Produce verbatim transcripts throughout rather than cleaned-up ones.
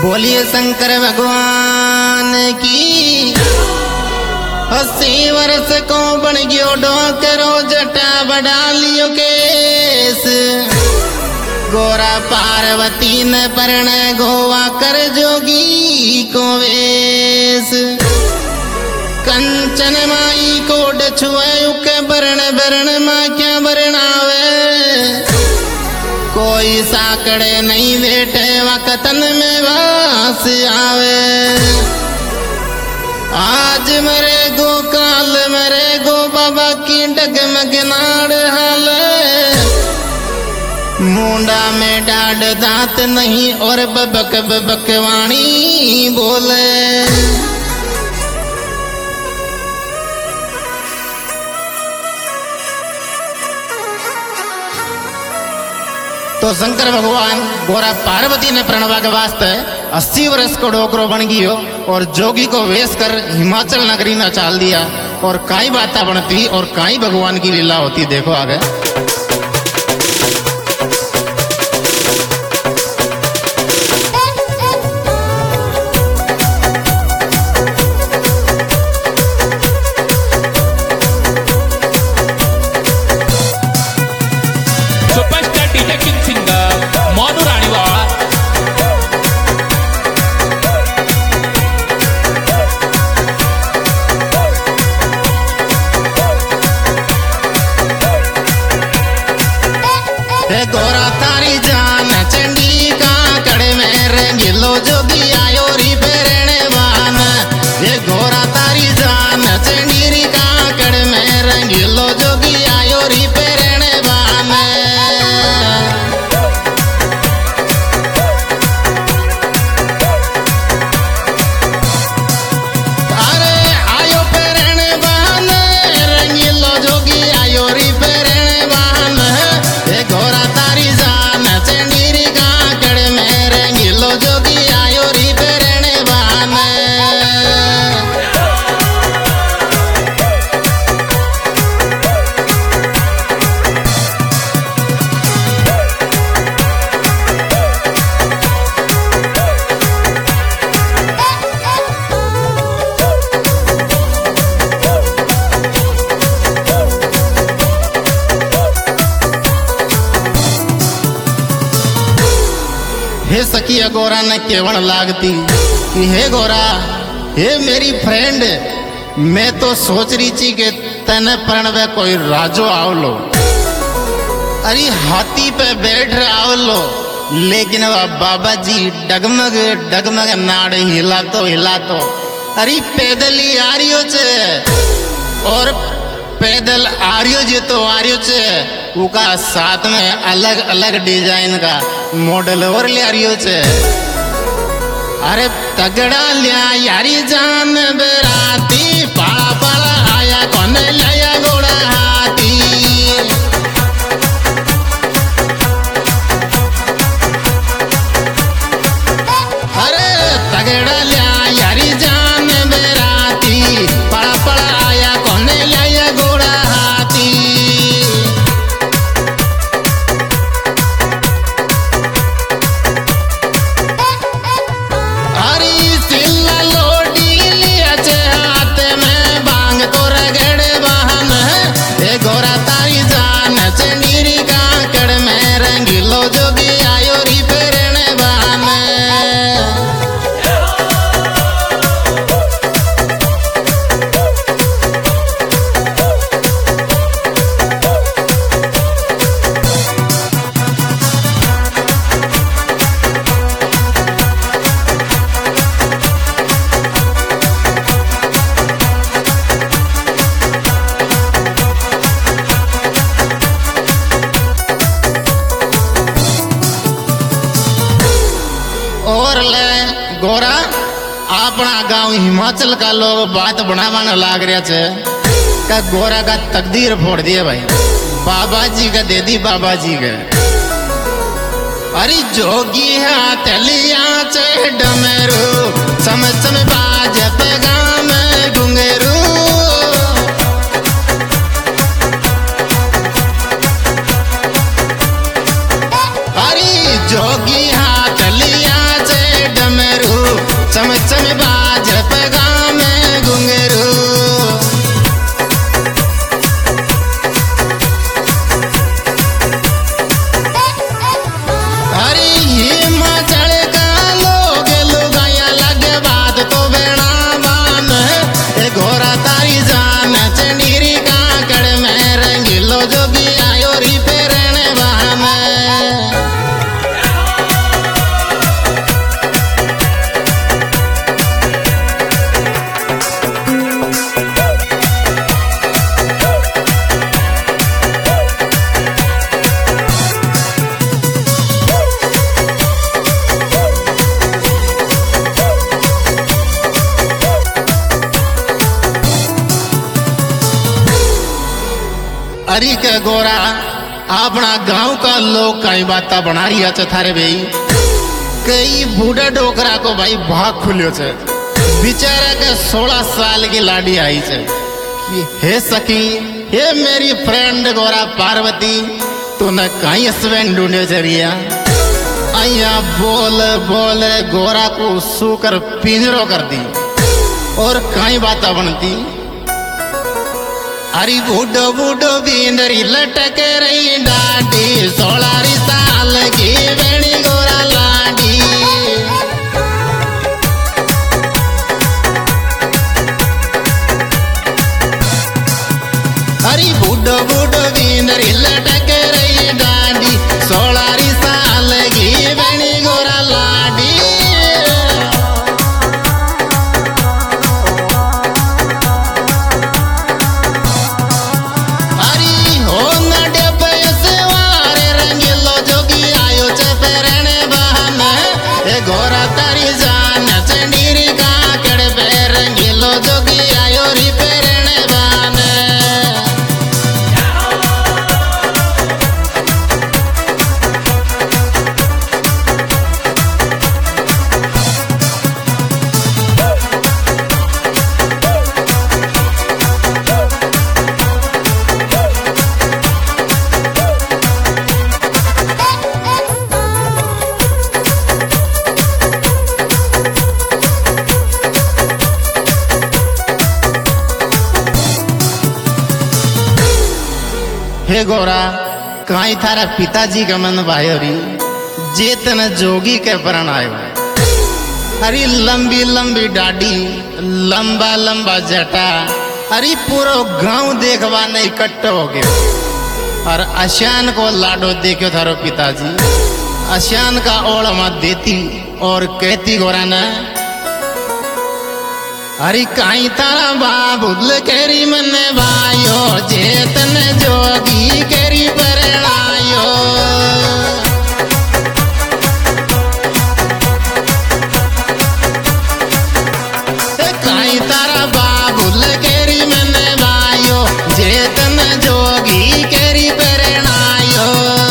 बोलिए शंकर भगवान की। अस्सी वर्ष को बन गयो डोकरो जटा बढ़ा लियो केस। गोरा पार्वती न परण गोवा कर जोगी को वेश। कंचन माई को डछुआ के बरण बरण माँ क्या बरणावे। कोई साकड़े नहीं बैठे वकतन में वास आवे। आज मरे गो काल मरे गो बाबा की डगमग नाड़ हाल। मुंडा में डाढ़ दांत नहीं और बबक बबक वाणी बोले। तो शंकर भगवान गोरा पार्वती ने प्रणवा के वास्ते अस्सी वर्ष को डोकरो बन गयो और जोगी को वेश कर हिमाचल नगरी में चाल दिया। और काई बातें बनती और काई भगवान की लीला होती देखो आगे। गोरा तारी जान चंडी का कड़े में रंगीलो जोगी आयो री पेरने वान। ये गोरा तारी जान चंडी का कड़े में रंगीलो जोगी आयो री पेरने वान। अरे आयो पेरने वान रंगीलो जोगी आयो री पेरने वान। ये गोरा हे सखिया गोरा ने केवल लागती कि हे गोरा हे मेरी फ्रेंड, मैं तो सोच रही थी कि तने प्रणवे कोई राजो आवलो। अरे हाथी पे बैठ आवलो, लेकिन वह बाबा जी डगमग डगमग नाड़ हिला तो हिला तो। अरे पैदल ही आ रही हो चे और पैदल आ रही हो जे तो आ रही हो चे उका साथ में अलग अलग डिजाइन का मॉडल और ले रही हो चे। अरे तगड़ा लिया यारी जान बेराती पाला पाला आया कौन लाया गोड़ा हाथी। अरे तगड़ा लिया यारी जान बेराती पाला पाला आया कौन लाया गोड़ा हाथी। गोरा तारी जान चंडीरी का कड़ में रंगीलो जोगी आयो री पेरने बान। और ले गोरा अपना गांव हिमाचल का लोग बात बनावाने लाग रहा छे का गोरा का तकदीर फोड़ दिए भाई बाबा जी का दे दी बाबा जी का। अरे जोगी हाथ लिया चे डमरू चम चम बाज पैगाम घुंघरू। अरे जोगी हाथ लिया चे डमरू अरे के गोरा अपना गांव का लोग कई बात बना रही है थारे भाई कई बूढ़ा डोकरा को भाई भाग खुलियो छे बेचारा के सोलह साल की लाडी आई छे कि हे सखी हे मेरी फ्रेंड गोरा पार्वती तूने कहीं हस्बैंड ढूंढे चरिया अया बोल बोल गोरा को सूकर पिंजरो कर दी और कई बात बनती अरे बूढ़ो बूढ़ो बींदरी लटक रही डाडी सोलह साल की बेड़ी गोरा लाडी अरे बूढ़ो बूढ़ो बींदरी लटक रही डाडी सोलह साल की बेड़ी गोरा लाडी गोरा तारी जान चंडीरी का कड़ पे रंगीलो जोगी आयो री पेरने बान हे गोरा कहीं थारा पिताजी का मन भाई जेतन जोगी के प्रण आयो अरे लंबी लंबी डाडी लंबा लंबा जटा अरे पूरा गांव देखवा नहीं इकट्ठा हो गया और आशान को लाडो देखो थारो पिताजी आशान का ओढ़ मत देती और कहती गोरा ने अरे काई तारा बाबुल केरी मन भाइयो जेतन जोगी केरी परणायो काई तारा बाबुल केरी मन भाइयो जेतन जोगी केरी परणायो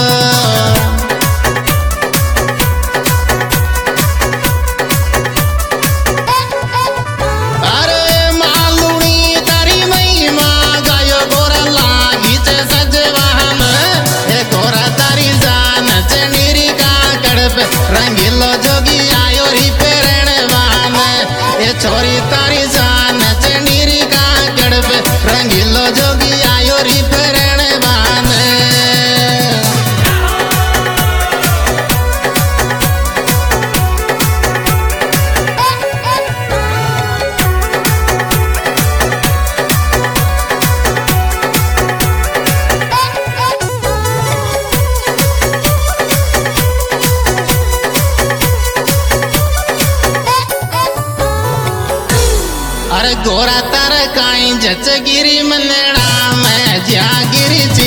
रंगीलो जोगी आयो री पेरण बान ये छोरी तारी जान चंडीरी का गड़ पे रंगीलो जोगी आयो री पेरण बान अरे गोरा तार काई जच गिरी मनड़ा मैं जा गिरी